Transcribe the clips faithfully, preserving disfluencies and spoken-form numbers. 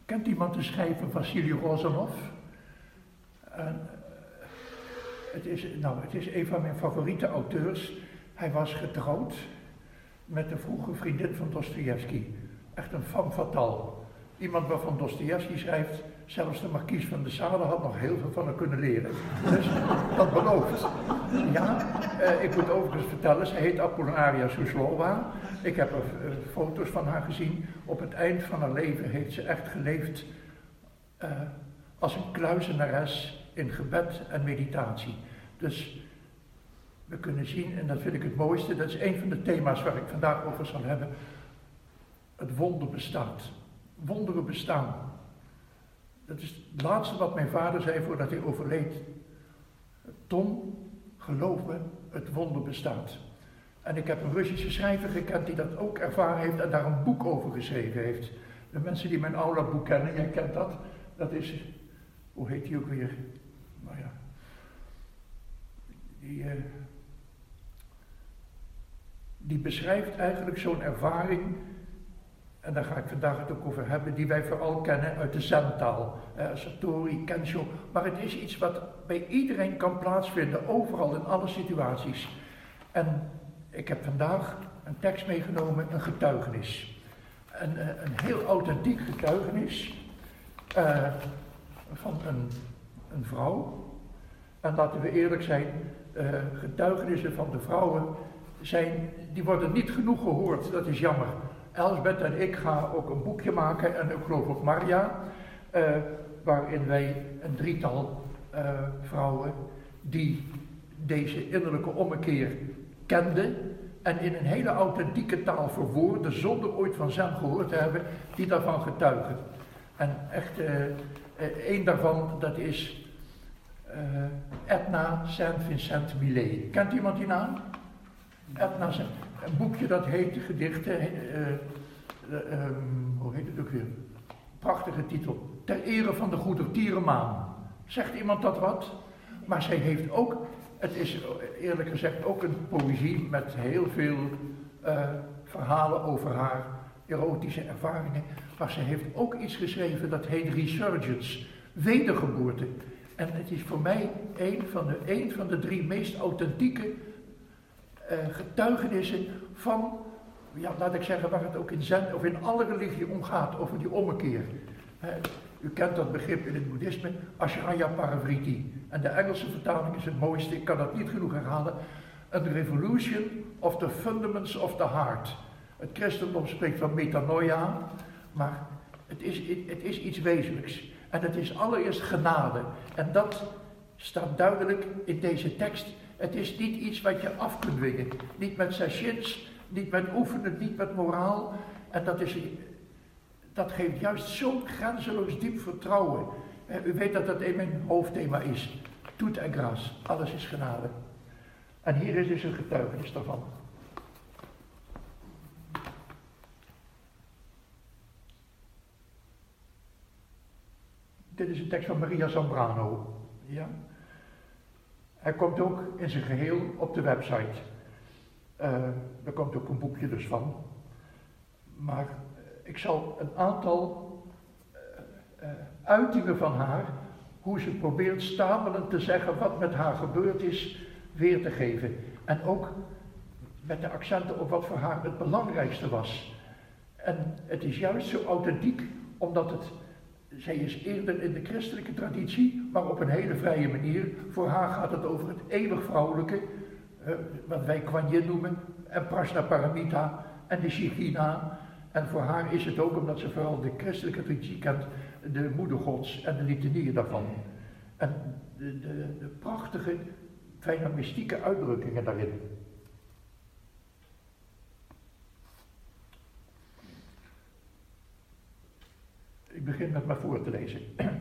Kent iemand de schrijver Vassili Rozanov? En, het, is, nou, het is een van mijn favoriete auteurs. Hij was getrouwd met de vroege vriendin van Dostojevski. Echt een femme fatale. Iemand waarvan Dostojevski schrijft, zelfs de markies van de Sade had nog heel veel van haar kunnen leren. Dus dat belooft. Ja, eh, ik moet overigens vertellen, ze heet Apollinaria Suslova. Ik heb er uh, foto's van haar gezien. Op het eind van haar leven heeft ze echt geleefd uh, als een kluizenares in gebed en meditatie. Dus we kunnen zien, en dat vind ik het mooiste, dat is een van de thema's waar ik vandaag over zal hebben. Het wonder bestaat. Wonderen bestaan. Dat is het laatste wat mijn vader zei voordat hij overleed. Tom, geloof me, het wonder bestaat. En ik heb een Russische schrijver gekend die dat ook ervaren heeft en daar een boek over geschreven heeft. De mensen die mijn aula-boek kennen, jij kent dat, dat is, hoe heet die ook weer? Nou ja, die, uh, die beschrijft eigenlijk zo'n ervaring. En daar ga ik vandaag het ook over hebben, die wij vooral kennen uit de Zen-taal. Uh, Satori, Kensho. Maar het is iets wat bij iedereen kan plaatsvinden, overal in alle situaties. En ik heb vandaag een tekst meegenomen, een getuigenis. Een, een heel authentiek getuigenis uh, van een, een vrouw. En laten we eerlijk zijn, uh, getuigenissen van de vrouwen zijn, die worden niet genoeg gehoord, dat is jammer. Elsbeth en ik gaan ook een boekje maken, en ik geloof ook Maria, uh, waarin wij een drietal uh, vrouwen die deze innerlijke ommekeer kenden en in een hele authentieke taal verwoorden, zonder ooit van Zen gehoord te hebben, die daarvan getuigen. En echt, uh, uh, één daarvan, dat is uh, Edna Saint-Vincent-Millay. Kent iemand die naam? Edna Saint. Een boekje dat heet Gedichten, uh, uh, um, hoe heet het ook weer? Prachtige titel. Ter ere van de Goedertierenmaan. Zegt iemand dat wat? Maar zij heeft ook, het is eerlijk gezegd ook een poëzie met heel veel uh, verhalen over haar erotische ervaringen. Maar ze heeft ook iets geschreven dat heet Resurgence, wedergeboorte. En het is voor mij een van de, een van de drie meest authentieke Uh, getuigenissen van, ja, laat ik zeggen, waar het ook in Zen of in alle religie om gaat, over die ommekeer. Uh, u kent dat begrip in het boeddhisme, Ashraya Paravriti. En de Engelse vertaling is het mooiste, ik kan dat niet genoeg herhalen. A revolution of the fundaments of the heart. Het christendom spreekt van metanoia, maar het is, het is iets wezenlijks. En het is allereerst genade. En dat staat duidelijk in deze tekst. Het is niet iets wat je af kunt dwingen. Niet met sessions, niet met oefenen, niet met moraal. En dat, is, dat geeft juist zo'n grenzeloos diep vertrouwen. U weet dat dat in mijn hoofdthema is. Tout en grâce, alles is genade. En hier is dus een getuigenis daarvan. Dit is een tekst van Maria Zambrano. Ja. Hij komt ook in zijn geheel op de website. Uh, er komt ook een boekje dus van. Maar ik zal een aantal uh, uh, uitingen van haar, hoe ze probeert stamelend te zeggen wat met haar gebeurd is, weer te geven. En ook met de accenten op wat voor haar het belangrijkste was. En het is juist zo authentiek, omdat het... Zij is eerder in de christelijke traditie, maar op een hele vrije manier. Voor haar gaat het over het eeuwig vrouwelijke, uh, wat wij Kuan Yin noemen, en Prajnaparamita en de Shekhinah. En voor haar is het ook, omdat ze vooral de christelijke traditie kent, de moeder Gods en de litanieën daarvan. En de, de, de prachtige, bijna mystieke uitdrukkingen daarin. Ik begin met maar voor te lezen.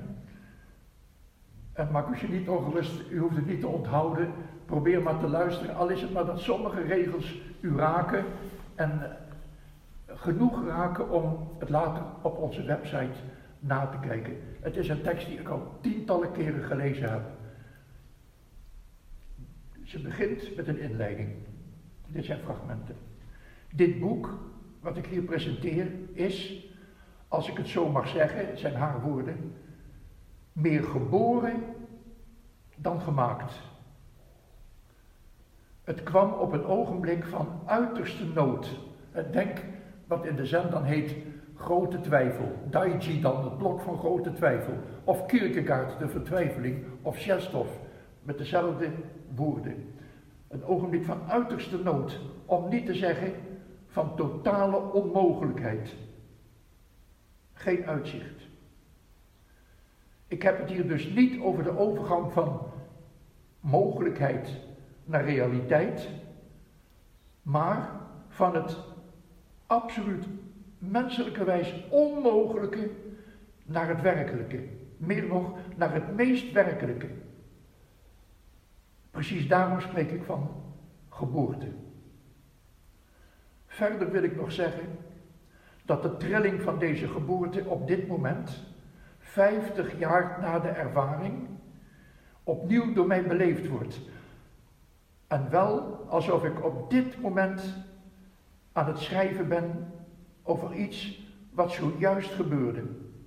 En maak u je niet ongerust, u hoeft het niet te onthouden. Probeer maar te luisteren, al is het maar dat sommige regels u raken. En genoeg raken om het later op onze website na te kijken. Het is een tekst die ik al tientallen keren gelezen heb. Ze begint met een inleiding. Dit zijn fragmenten. Dit boek, wat ik hier presenteer, is... als ik het zo mag zeggen, het zijn haar woorden, meer geboren dan gemaakt. Het kwam op een ogenblik van uiterste nood. Denk wat in de zen dan heet grote twijfel. Daiji dan, het blok van grote twijfel. Of Kierkegaard, de vertwijfeling. Of Chestov, met dezelfde woorden. Een ogenblik van uiterste nood. Om niet te zeggen van totale onmogelijkheid. Geen uitzicht. Ik heb het hier dus niet over de overgang van mogelijkheid naar realiteit, maar van het absoluut menselijkerwijs onmogelijke naar het werkelijke. Meer nog, naar het meest werkelijke. Precies daarom spreek ik van geboorte. Verder wil ik nog zeggen dat de trilling van deze geboorte op dit moment, vijftig jaar na de ervaring, opnieuw door mij beleefd wordt. En wel alsof ik op dit moment aan het schrijven ben over iets wat zojuist gebeurde.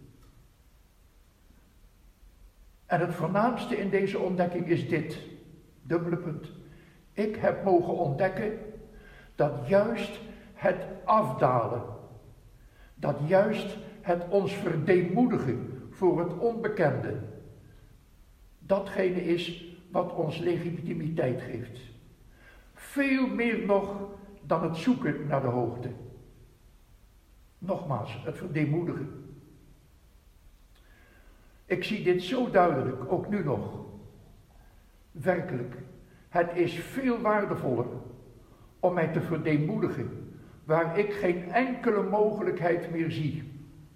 En het voornaamste in deze ontdekking is dit, dubbele punt. Ik heb mogen ontdekken dat juist het afdalen, dat juist het ons verdeemoedigen voor het onbekende, datgene is wat ons legitimiteit geeft. Veel meer nog dan het zoeken naar de hoogte. Nogmaals, het verdeemoedigen. Ik zie dit zo duidelijk, ook nu nog. Werkelijk, het is veel waardevoller om mij te verdeemoedigen, waar ik geen enkele mogelijkheid meer zie.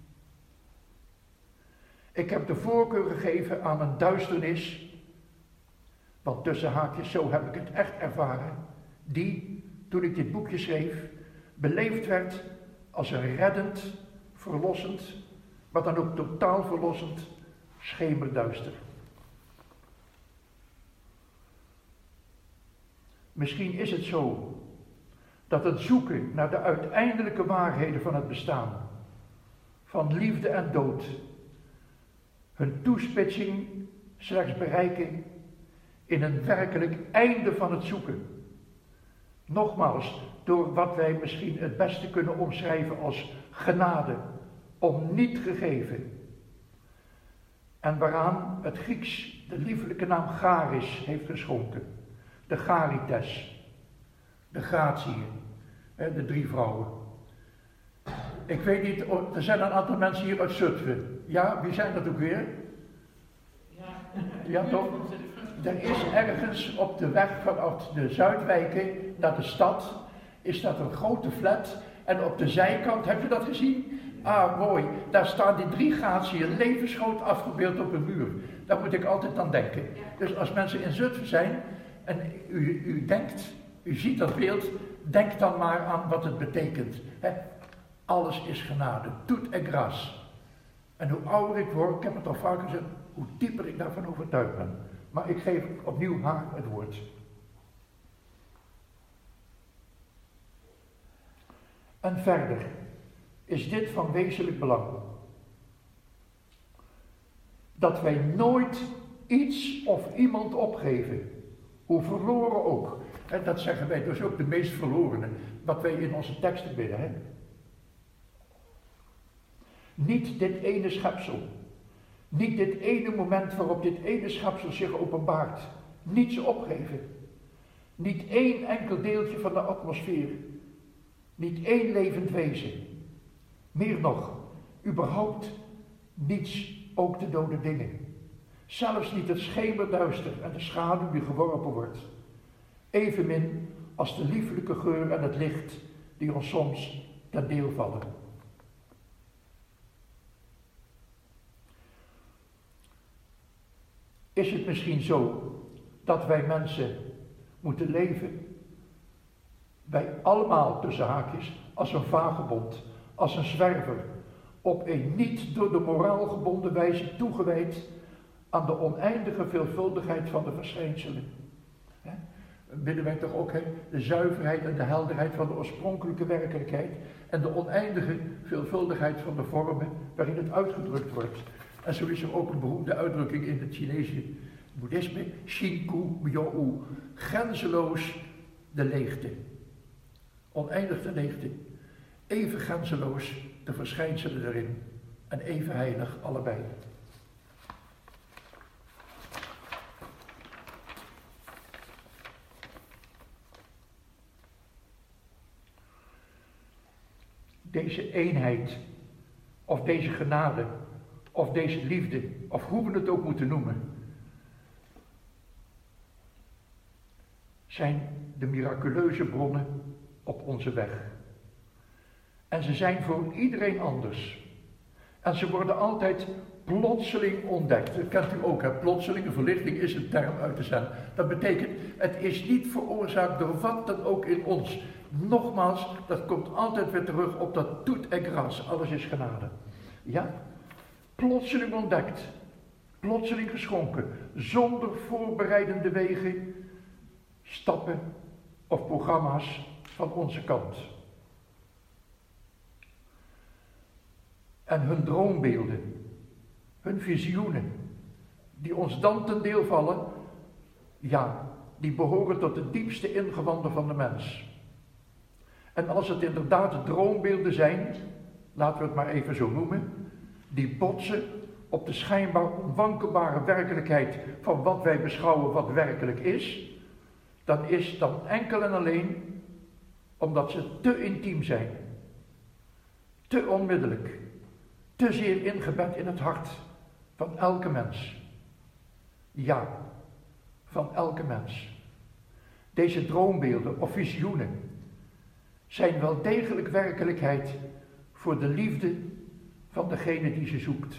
Ik heb de voorkeur gegeven aan een duisternis, want tussen haakjes, zo heb ik het echt ervaren, die, toen ik dit boekje schreef, beleefd werd als een reddend, verlossend, maar dan ook totaal verlossend schemerduister. Misschien is het zo dat het zoeken naar de uiteindelijke waarheden van het bestaan, van liefde en dood, hun toespitsing slechts bereiken in een werkelijk einde van het zoeken. Nogmaals, door wat wij misschien het beste kunnen omschrijven als genade, om niet gegeven. En waaraan het Grieks de liefelijke naam charis heeft geschonken. De charites, de gratie, de drie vrouwen. Ik weet niet, er zijn een aantal mensen hier uit Zutphen. Ja, wie zijn dat ook weer? Ja, ja toch? Er is ergens op de weg vanaf de Zuidwijken naar de stad, is dat een grote flat. En op de zijkant, heb je dat gezien? Ah, mooi. Daar staan die drie gratiën levensgroot afgebeeld op een muur. Daar moet ik altijd aan denken. Dus als mensen in Zutphen zijn en u, u denkt, u ziet dat beeld, denk dan maar aan wat het betekent. He, alles is genade. Tout est grâce. En hoe ouder ik word, ik heb het al vaker gezegd, hoe dieper ik daarvan overtuigd ben. Maar ik geef opnieuw haar het woord. En verder is dit van wezenlijk belang. Dat wij nooit iets of iemand opgeven, hoe verloren ook. En dat zeggen wij dus ook de meest verlorenen, wat wij in onze teksten bidden. Hè? Niet dit ene schepsel. Niet dit ene moment waarop dit ene schepsel zich openbaart. Niets opgeven. Niet één enkel deeltje van de atmosfeer. Niet één levend wezen. Meer nog, überhaupt niets, ook de dode dingen. Zelfs niet het schemerduister en de schaduw die geworpen wordt. Evenmin als de lieflijke geur en het licht die ons soms ten deel vallen. Is het misschien zo dat wij mensen moeten leven, wij allemaal tussen haakjes, als een vagebond, als een zwerver, op een niet door de moraal gebonden wijze toegewijd aan de oneindige veelvuldigheid van de verschijnselen. bidden wij toch ook, hè, de zuiverheid en de helderheid van de oorspronkelijke werkelijkheid en de oneindige veelvuldigheid van de vormen waarin het uitgedrukt wordt. En zo is er ook een beroemde uitdrukking in het Chinese boeddhisme, Shinku Myo-u, grenzeloos de leegte. Oneindig de leegte. Even grenzeloos de verschijnselen erin. En even heilig allebei. Deze eenheid, of deze genade, of deze liefde, of hoe we het ook moeten noemen, zijn de miraculeuze bronnen op onze weg. En ze zijn voor iedereen anders. En ze worden altijd plotseling ontdekt. Dat kent u ook, hè? Plotselinge verlichting is een term uit de zen. Dat betekent, het is niet veroorzaakt door wat dan ook in ons. Nogmaals, dat komt altijd weer terug op dat tout est grâce, alles is genade. Ja? Plotseling ontdekt, plotseling geschonken, zonder voorbereidende wegen, stappen of programma's van onze kant. En hun droombeelden, hun visioenen, die ons dan ten deel vallen, ja, die behoren tot de diepste ingewanden van de mens. En als het inderdaad droombeelden zijn, laten we het maar even zo noemen, die botsen op de schijnbaar onwankelbare werkelijkheid van wat wij beschouwen wat werkelijk is, dan is dan enkel en alleen omdat ze te intiem zijn, te onmiddellijk, te zeer ingebed in het hart van elke mens. Ja, van elke mens. Deze droombeelden of visioenen zijn wel degelijk werkelijkheid voor de liefde van degene die ze zoekt.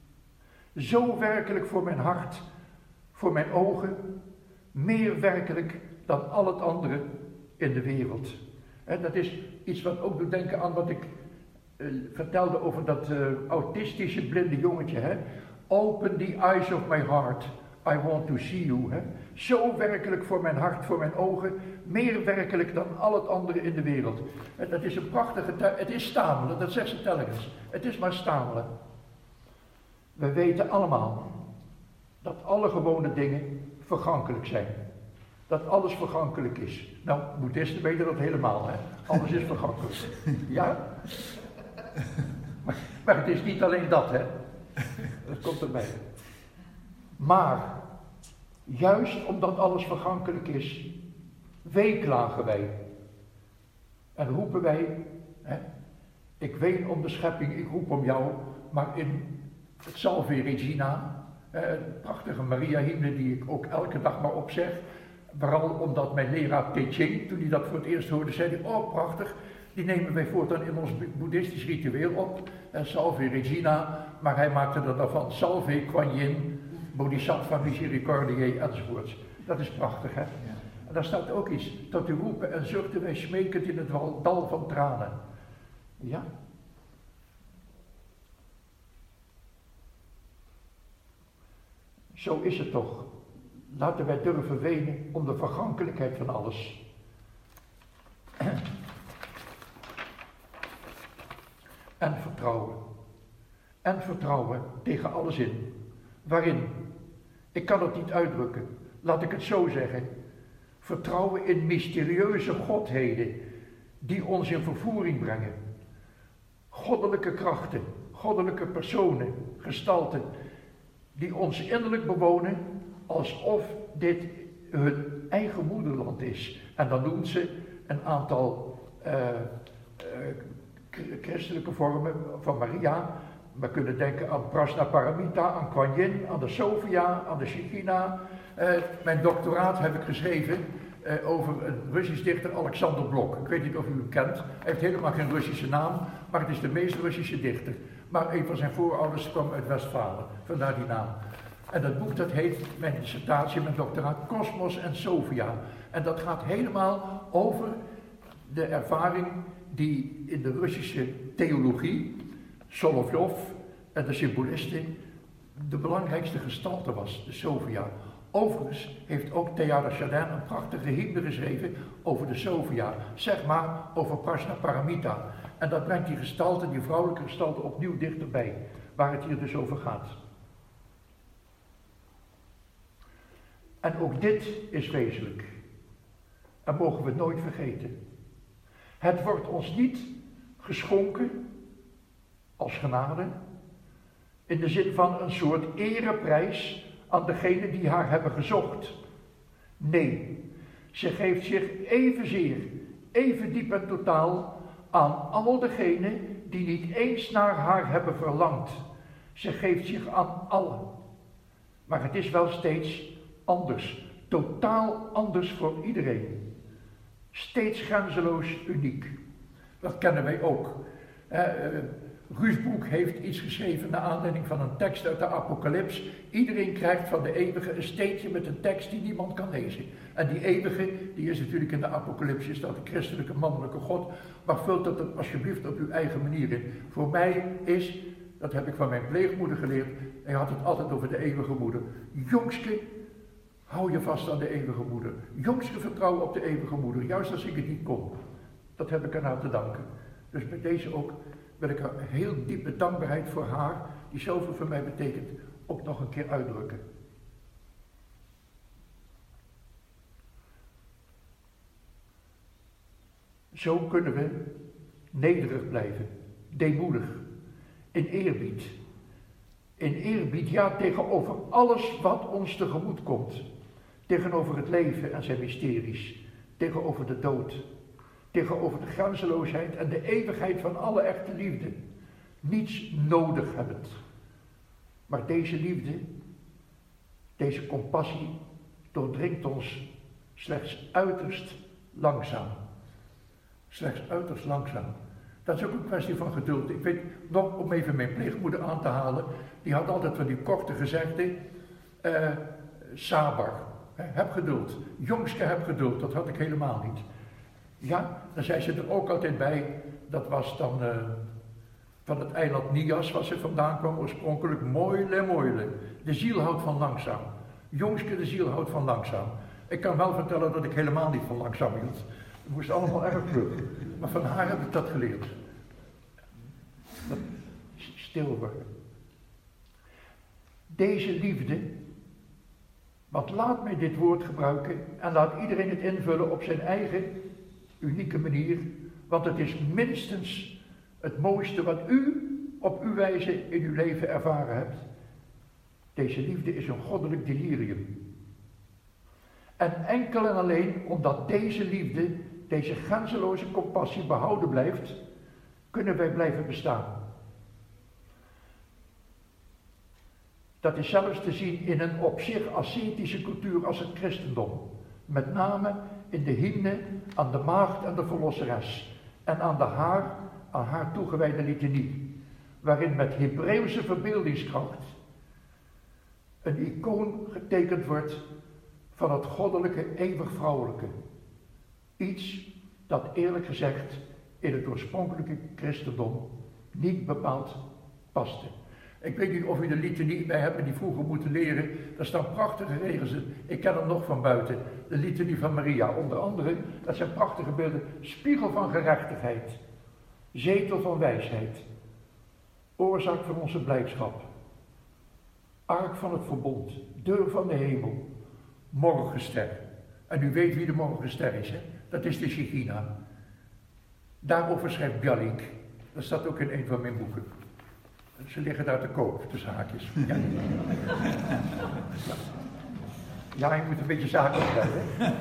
Zo werkelijk voor mijn hart, voor mijn ogen, meer werkelijk dan al het andere in de wereld. En dat is iets wat ook doet denken aan wat ik uh, vertelde over dat uh, autistische blinde jongetje. Hè? Open the eyes of my heart, I want to see you. Hè? Zo werkelijk voor mijn hart, voor mijn ogen, meer werkelijk dan al het andere in de wereld. En dat is een prachtige, het is stamelen, dat zegt ze telkens. Het is maar stamelen. We weten allemaal dat alle gewone dingen vergankelijk zijn. Dat alles vergankelijk is. Nou, boeddhisten weten dat helemaal, hè. Alles is vergankelijk. Ja? Maar, maar het is niet alleen dat, hè. Dat komt erbij. Maar, juist omdat alles vergankelijk is, weeklagen wij. En roepen wij, hè, ik ween om de schepping, ik roep om jou, maar in het Salve Regina, een prachtige Maria-hymne die ik ook elke dag maar opzeg, vooral omdat mijn leraar Te Ching, toen hij dat voor het eerst hoorde, zei hij, oh prachtig, die nemen wij voortaan in ons boeddhistisch ritueel op, en Salve Regina, maar hij maakte er dan van Salve Kuan Yin, Bodhisattva Misericordiae enzovoorts. Dat is prachtig, hè? Ja. En daar staat ook iets, tot u roepen en zuchten wij smekend in het dal van tranen. Ja? Zo is het toch. Laten wij durven wenen om de vergankelijkheid van alles. En vertrouwen. En vertrouwen tegen alles in. Waarin? Ik kan het niet uitdrukken. Laat ik het zo zeggen. Vertrouwen in mysterieuze godheden die ons in vervoering brengen. Goddelijke krachten, goddelijke personen, gestalten die ons innerlijk bewonen alsof dit hun eigen moederland is. En dan noemt ze een aantal uh, uh, christelijke vormen van Maria. We kunnen denken aan Prajnaparamita, aan Kuan Yin, aan de Sophia, aan de Shekhinah. Uh, mijn doctoraat heb ik geschreven uh, over een Russisch dichter, Alexander Blok. Ik weet niet of u hem kent. Hij heeft helemaal geen Russische naam, maar het is de meest Russische dichter. Maar een van zijn voorouders kwam uit Westfalen, vandaar die naam. En dat boek dat heet, mijn dissertatie, mijn doctoraat, Kosmos en Sophia. En dat gaat helemaal over de ervaring die in de Russische theologie, Solovjov en de symbolisten, de belangrijkste gestalte was, de Sophia. Overigens heeft ook Teilhard de Chardin een prachtige hymne geschreven over de Sophia, zeg maar over Prajna Paramita. En dat brengt die gestalte, die vrouwelijke gestalte, opnieuw dichterbij, waar het hier dus over gaat. En ook dit is wezenlijk. En mogen we het nooit vergeten. Het wordt ons niet geschonken als genade, in de zin van een soort ereprijs aan degenen die haar hebben gezocht. Nee, ze geeft zich evenzeer, even diep en totaal aan al degenen die niet eens naar haar hebben verlangd. Ze geeft zich aan allen. Maar het is wel steeds anders, totaal anders voor iedereen. Steeds grenzeloos uniek. Dat kennen wij ook. Uh, Ruusbroek heeft iets geschreven naar aanleiding van een tekst uit de Apocalyps. Iedereen krijgt van de eeuwige een steentje met een tekst die niemand kan lezen. En die eeuwige, die is natuurlijk in de Apocalyps, is dat de christelijke mannelijke God. Maar vult dat alsjeblieft op uw eigen manier in. Voor mij is, dat heb ik van mijn pleegmoeder geleerd, hij had het altijd over de eeuwige moeder. Jongske, hou je vast aan de eeuwige moeder. Jongske, vertrouw op de eeuwige moeder, juist als ik het niet kon. Dat heb ik aan haar te danken. Dus bij deze ook wil ik een heel diepe dankbaarheid voor haar, die zoveel voor mij betekent, ook nog een keer uitdrukken. Zo kunnen we nederig blijven, deemoedig, in eerbied. In eerbied, ja, tegenover alles wat ons tegemoet komt. Tegenover het leven en zijn mysteries, tegenover de dood. Tegenover de grenzeloosheid en de eeuwigheid van alle echte liefde. Niets nodig hebbend. Maar deze liefde, deze compassie, doordringt ons slechts uiterst langzaam. Slechts uiterst langzaam. Dat is ook een kwestie van geduld. Ik weet nog, om even mijn pleegmoeder aan te halen, die had altijd van die korte gezegden, uh, Sabar, heb geduld. Jongske, heb geduld. Dat had ik helemaal niet. Ja, dan zei ze er ook altijd bij, dat was dan uh, van het eiland Nias, waar ze vandaan kwam, oorspronkelijk Moile Moile. De ziel houdt van langzaam. Jongske, de ziel houdt van langzaam. Ik kan wel vertellen dat ik helemaal niet van langzaam hield. Het moest allemaal erg vlug. Maar van haar heb ik dat geleerd. Dat stil worden. Deze liefde, want laat mij dit woord gebruiken en laat iedereen het invullen op zijn eigen unieke manier, want het is minstens het mooiste wat u op uw wijze in uw leven ervaren hebt. Deze liefde is een goddelijk delirium. En enkel en alleen omdat deze liefde, deze grenzeloze compassie behouden blijft, kunnen wij blijven bestaan. Dat is zelfs te zien in een op zich ascetische cultuur als het christendom. Met name in de hymne aan de maagd en de verlosseres en aan de haar, aan haar toegewijde litanie, waarin met Hebreeuwse verbeeldingskracht een icoon getekend wordt van het goddelijke eeuwig vrouwelijke. Iets dat eerlijk gezegd in het oorspronkelijke christendom niet bepaald paste. Ik weet niet of u de litanie bij hebt die vroeger moeten leren. Daar staan prachtige regels in. Ik ken hem nog van buiten. De litanie van Maria. Onder andere, dat zijn prachtige beelden. Spiegel van gerechtigheid. Zetel van wijsheid. Oorzaak van onze blijdschap. Ark van het verbond. Deur van de hemel. Morgenster. En u weet wie de morgenster is, hè? Dat is de Shekina. Daarover schrijft Bialik. Dat staat ook in een van mijn boeken. Ze liggen daar te koop, tussen haakjes. Ja, ja, je moet een beetje zakelijk blijven.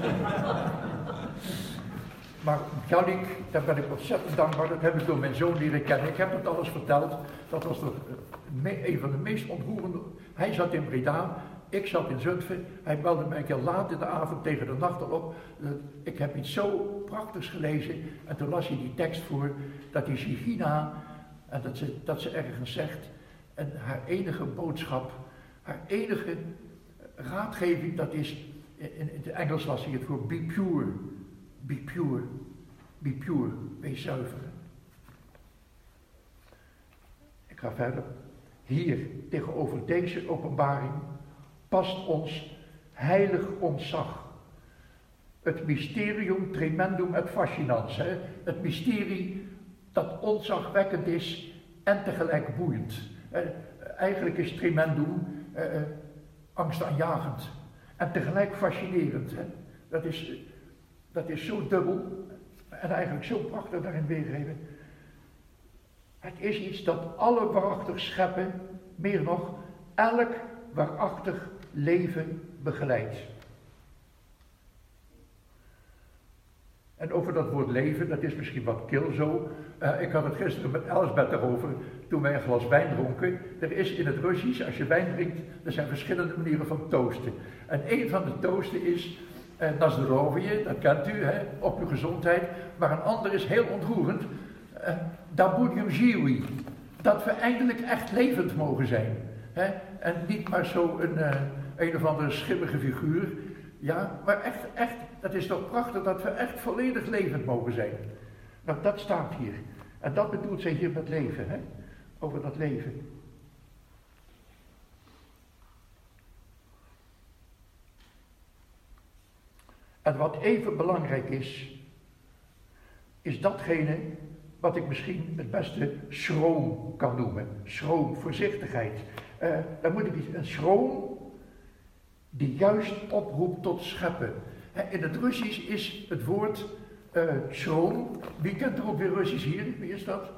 Maar Bialik, daar ben ik ontzettend dankbaar. Dat heb ik door mijn zoon leren kennen. Ik heb het alles verteld. Dat was toch een van de meest ontroerende. Hij zat in Breda, ik zat in Zutphen. Hij belde mij een keer laat in de avond tegen de nacht al op. Ik heb iets zo prachtigs gelezen. En toen las hij die tekst voor, dat die Shekina, en dat ze, dat ze ergens zegt, en haar enige boodschap, haar enige raadgeving, dat is, in, in het Engels las hij het voor, be pure, be pure, be pure, wees zuiver. Ik ga verder. Hier, tegenover deze openbaring, past ons heilig ontzag. Het mysterium tremendum et fascinans. Hè? Het mysterie dat ontzagwekkend is en tegelijk boeiend. Eh, eigenlijk is tremendum eh, eh, angstaanjagend en tegelijk fascinerend. Hè? Dat is, dat is zo dubbel en eigenlijk zo prachtig daarin weergegeven. Het is iets dat alle waarachtig scheppen, meer nog, elk waarachtig leven begeleidt. En over dat woord leven, dat is misschien wat kil zo. Uh, ik had het gisteren met Elsbeth erover, toen wij een glas wijn dronken. Er is in het Russisch, als je wijn drinkt, er zijn verschillende manieren van toosten. En een van de toosten is uh, na zdrowie, dat kent u, hè, op uw gezondheid. Maar een ander is heel ontroerend, uh, da budem żywi, dat we eindelijk echt levend mogen zijn. Hè? En niet maar zo een, uh, een of andere schimmige figuur. Ja, maar echt, echt, dat is toch prachtig dat we echt volledig levend mogen zijn. Nou, dat staat hier. En dat bedoelt zij hier met leven, hè? Over dat leven. En wat even belangrijk is, is datgene wat ik misschien het beste schroom kan noemen. Schroom, voorzichtigheid. Uh, dan moet ik iets, een schroom die juist oproept tot scheppen. He, in het Russisch is het woord uh, schroom. Wie kent er ook weer Russisch hier? Wie is dat?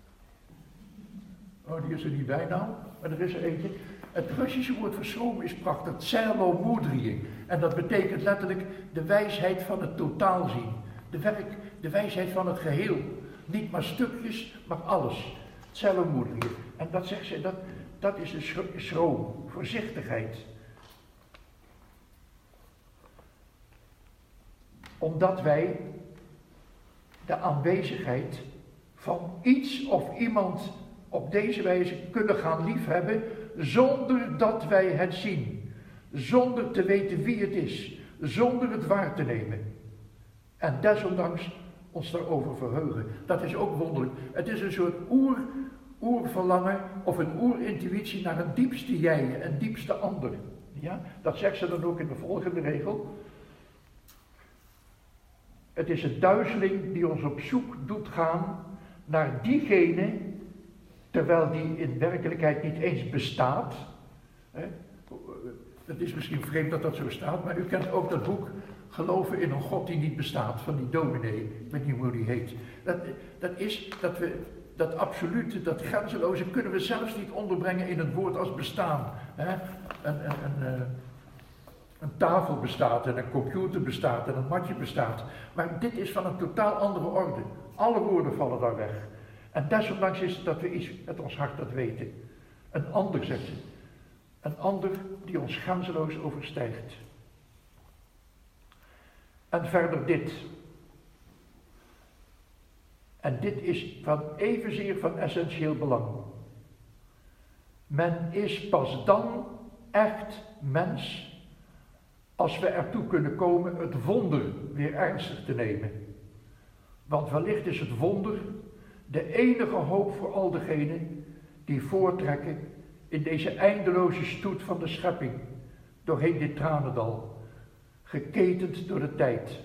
Oh, die is er niet bij nou, maar er is er eentje. Het Russische woord voor schroom is prachtig. Tselomudrie. En dat betekent letterlijk de wijsheid van het totaal zien. De, werk, de wijsheid van het geheel. Niet maar stukjes, maar alles. Tselomudrie. En dat zegt ze, dat, dat is een schroom, voorzichtigheid. Omdat wij de aanwezigheid van iets of iemand op deze wijze kunnen gaan liefhebben, zonder dat wij het zien, zonder te weten wie het is, zonder het waar te nemen. En desondanks ons daarover verheugen. Dat is ook wonderlijk. Het is een soort oer, oerverlangen of een oerintuïtie naar een diepste jij, een diepste ander. Ja? Dat zegt ze dan ook in de volgende regel. Het is een duizeling die ons op zoek doet gaan naar diegene, terwijl die in werkelijkheid niet eens bestaat. Het is misschien vreemd dat dat zo staat, maar u kent ook dat boek Geloven in een God die niet bestaat, van die dominee, ik weet niet hoe die heet. Dat, dat is dat we, dat absolute, dat grenzeloze, kunnen we zelfs niet onderbrengen in het woord als bestaan. Een, een, een, een tafel bestaat en een computer bestaat en een matje bestaat. Maar dit is van een totaal andere orde. Alle woorden vallen daar weg. En desondanks is het dat we iets met ons hart dat weten. Een ander, zegt ze. Een ander die ons grenzeloos overstijgt. En verder dit. En dit is van evenzeer van essentieel belang. Men is pas dan echt mens als we ertoe kunnen komen het wonder weer ernstig te nemen. Want wellicht is het wonder de enige hoop voor al degenen die voortrekken in deze eindeloze stoet van de schepping, doorheen dit tranendal, geketend door de tijd.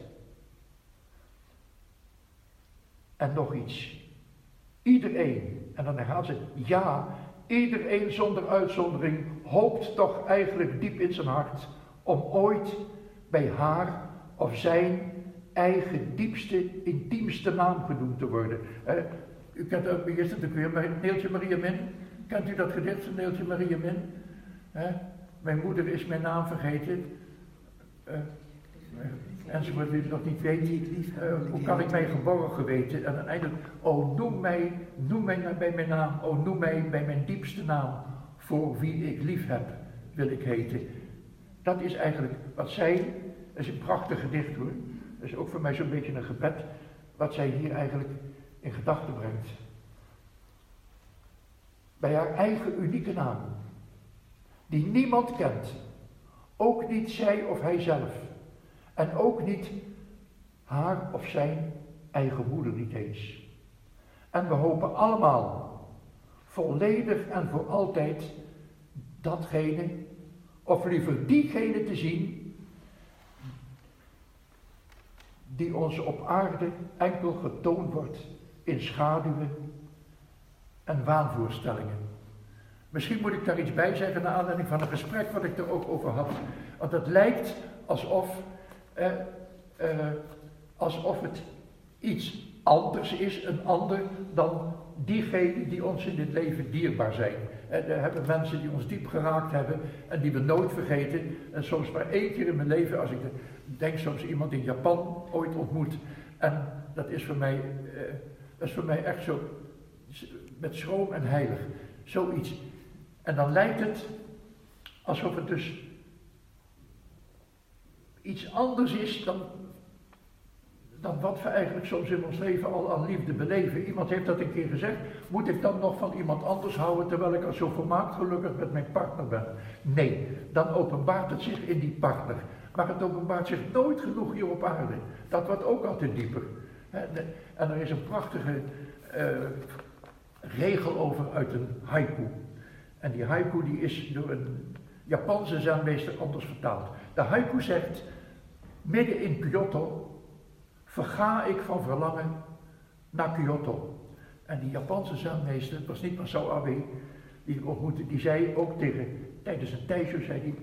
En nog iets. Iedereen, en dan herhaalt ze, ja, iedereen zonder uitzondering hoopt toch eigenlijk diep in zijn hart om ooit bij haar of zijn eigen diepste, intiemste naam genoemd te worden. Uh, u kent ook, wie is het ook weer, Neeltje Maria Min? Kent u dat gedicht van Neeltje Maria Min? Uh, mijn moeder is mijn naam vergeten. Uh, enzovoort, wie het nog niet weet. Uh, hoe kan ik mij geborgen weten? En uiteindelijk, oh noem mij, noem mij bij mijn naam, oh noem mij bij mijn diepste naam, voor wie ik lief heb, wil ik heten. Dat is eigenlijk wat zij, dat is een prachtig gedicht hoor, dat is ook voor mij zo'n beetje een gebed, wat zij hier eigenlijk in gedachten brengt. Bij haar eigen unieke naam, die niemand kent, ook niet zij of hij zelf, en ook niet haar of zijn eigen moeder niet eens. En we hopen allemaal, volledig en voor altijd, datgene, of liever diegene te zien, die ons op aarde enkel getoond wordt in schaduwen en waanvoorstellingen. Misschien moet ik daar iets bij zeggen naar aanleiding van een gesprek wat ik er ook over had. Want het lijkt alsof, eh, eh, alsof het iets anders is, een ander dan diegenen die ons in dit leven dierbaar zijn. En er hebben mensen die ons diep geraakt hebben en die we nooit vergeten. En soms maar één keer in mijn leven, als ik denk soms iemand in Japan ooit ontmoet. En dat is voor mij, eh, dat is voor mij echt zo, met schroom en heilig, zoiets. En dan lijkt het alsof het dus iets anders is dan, dan wat we eigenlijk soms in ons leven al aan liefde beleven. Iemand heeft dat een keer gezegd, moet ik dan nog van iemand anders houden terwijl ik al zo volmaakt gelukkig met mijn partner ben? Nee, dan openbaart het zich in die partner. Maar het openbaart zich nooit genoeg hier op aarde. Dat wordt ook altijd dieper. En er is een prachtige uh, regel over uit een haiku. En die haiku die is door een Japanse zenmeester anders vertaald. De haiku zegt, midden in Kyoto verga ik van verlangen naar Kyoto. En die Japanse zenmeester, het was niet Masao Abe, die ik ontmoette, die zei ook tegen, tijdens een taisho, zei hij,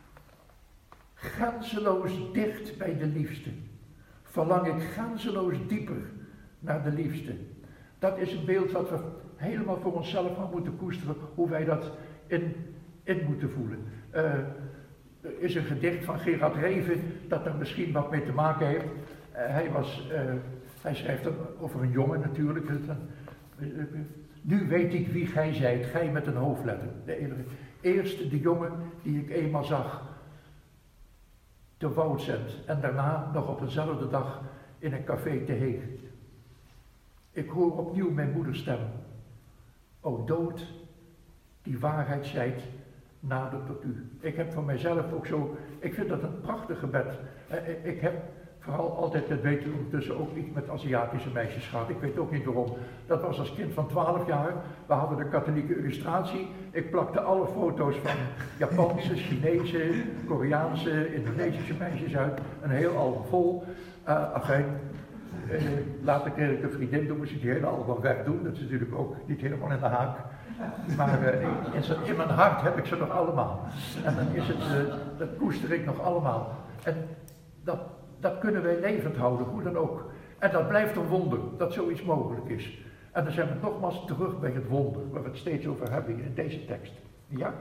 grenzeloos dicht bij de liefste, verlang ik grenzeloos dieper naar de liefste. Dat is een beeld wat we helemaal voor onszelf gaan moeten koesteren, hoe wij dat in, in moeten voelen. Uh, er is een gedicht van Gerard Reven dat er misschien wat mee te maken heeft. Uh, hij, was, uh, hij schrijft over een jongen natuurlijk. Uh, uh, uh, nu weet ik wie gij zijt, gij met een hoofdletter. De eerste de jongen die ik eenmaal zag te Woudsend en daarna nog op eenzelfde dag in een café te Heeg. Ik hoor opnieuw mijn moeders stem. O dood, die waarheid zijt, nader tot u. Ik heb van mijzelf ook zo, ik vind dat een prachtig gebed. Ik heb vooral altijd, dat weet u ondertussen, ook iets met Aziatische meisjes gehad. Ik weet ook niet waarom. Dat was als kind van twaalf jaar. We hadden de katholieke illustratie. Ik plakte alle foto's van Japanse, Chinese, Koreaanse, Indonesische meisjes uit. Een heel album vol. Uh, afijn. Uh, later kreeg ik een vriendin, toen moest ik die hele album wegdoen. Dat is natuurlijk ook niet helemaal in de haak. Maar uh, in, in mijn hart heb ik ze nog allemaal. En dan is het, uh, dat koester ik nog allemaal. En dat, dat kunnen wij levend houden, hoe dan ook. En dat blijft een wonder, dat zoiets mogelijk is. En dan zijn we nogmaals terug bij het wonder, waar we het steeds over hebben in deze tekst. Ja?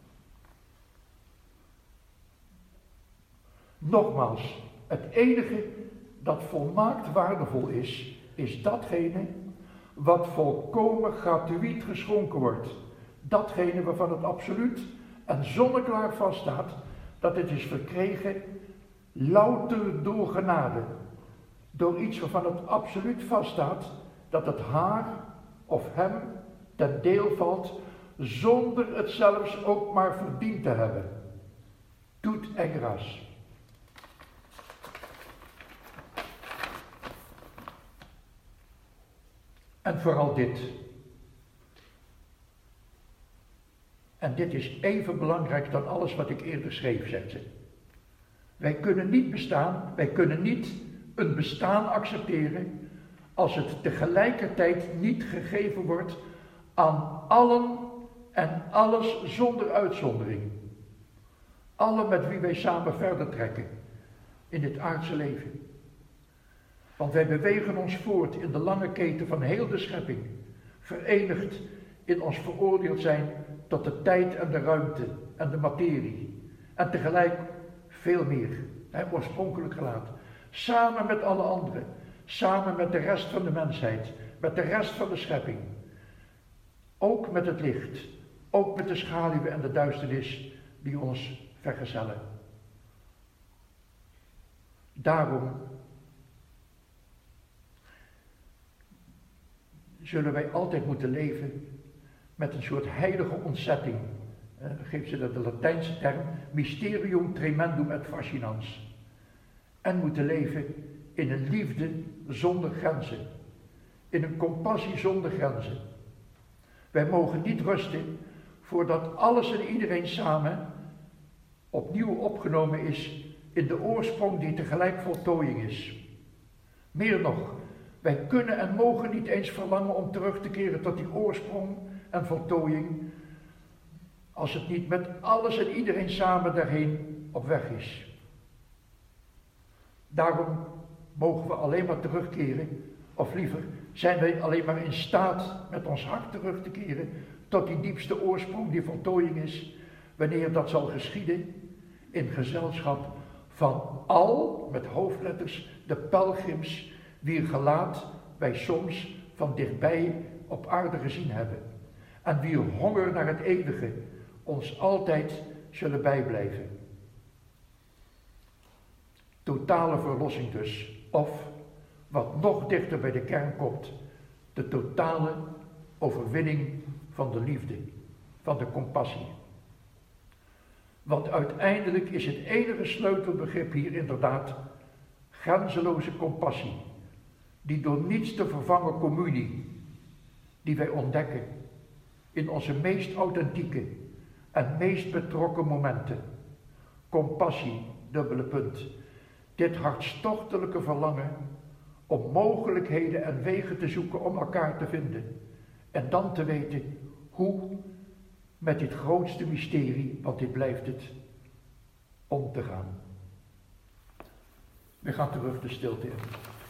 Nogmaals, het enige dat volmaakt waardevol is, is datgene wat volkomen gratuit geschonken wordt. Datgene waarvan het absoluut en zonneklaar vaststaat dat het is verkregen louter door genade. Door iets waarvan het absoluut vaststaat dat het haar of hem ten deel valt zonder het zelfs ook maar verdiend te hebben. Tout est grâce. En vooral dit. En dit is even belangrijk dan alles wat ik eerder schreef, zegt ze. Wij kunnen niet bestaan, wij kunnen niet een bestaan accepteren als het tegelijkertijd niet gegeven wordt aan allen en alles zonder uitzondering. Allen met wie wij samen verder trekken in dit aardse leven. Want wij bewegen ons voort in de lange keten van heel de schepping, verenigd in ons veroordeeld zijn tot de tijd en de ruimte en de materie. En tegelijk veel meer, hè, oorspronkelijk gelaat. Samen met alle anderen, samen met de rest van de mensheid, met de rest van de schepping. Ook met het licht, ook met de schaduwen en de duisternis die ons vergezellen. Daarom zullen wij altijd moeten leven met een soort heilige ontzetting. Uh, geeft ze dat de Latijnse term, mysterium tremendum et fascinans. En moeten leven in een liefde zonder grenzen. In een compassie zonder grenzen. Wij mogen niet rusten voordat alles en iedereen samen opnieuw opgenomen is in de oorsprong die tegelijk voltooiing is. Meer nog, wij kunnen en mogen niet eens verlangen om terug te keren tot die oorsprong en voltooiing, als het niet met alles en iedereen samen daarheen op weg is. Daarom mogen we alleen maar terugkeren, of liever, zijn wij alleen maar in staat met ons hart terug te keren tot die diepste oorsprong, die voltooiing is, wanneer dat zal geschieden in gezelschap van al, met hoofdletters, de pelgrims, wier gelaat wij soms van dichtbij op aarde gezien hebben, en wier honger naar het eeuwige ons altijd zullen bijblijven. Totale verlossing dus, of, wat nog dichter bij de kern komt, de totale overwinning van de liefde, van de compassie. Want uiteindelijk is het enige sleutelbegrip hier inderdaad grenzeloze compassie, die door niets te vervangen communie, die wij ontdekken in onze meest authentieke en meest betrokken momenten. Compassie, dubbele punt, dit hartstochtelijke verlangen om mogelijkheden en wegen te zoeken om elkaar te vinden en dan te weten hoe met dit grootste mysterie, want dit blijft het, om te gaan. We gaan terug de stilte in.